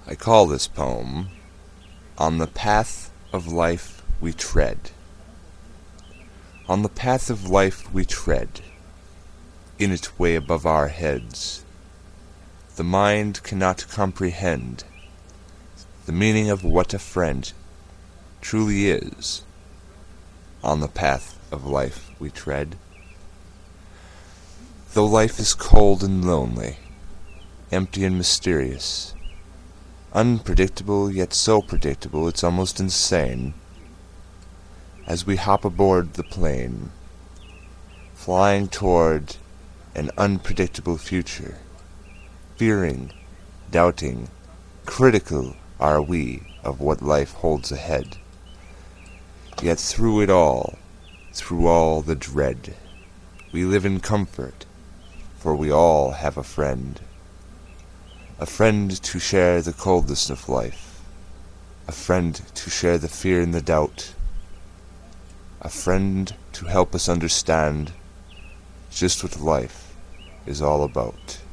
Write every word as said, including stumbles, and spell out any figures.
I call this poem On the Path of Life We Tread. On the path of life we tread, in it way above our heads, the mind cannot comprehend the meaning of what a friend truly is. On the path of life we tread. Though life is cold and lonely, empty and mysterious, unpredictable yet so predictable it's almost insane, as we hop aboard the plane, flying toward an unpredictable future, fearing, doubting, critical are we of what life holds ahead. Yet through it all, through all the dread, we live in comfort, for we all have a friend. A friend to share the coldness of life, a friend to share the fear and the doubt, a friend to help us understand just what life is all about.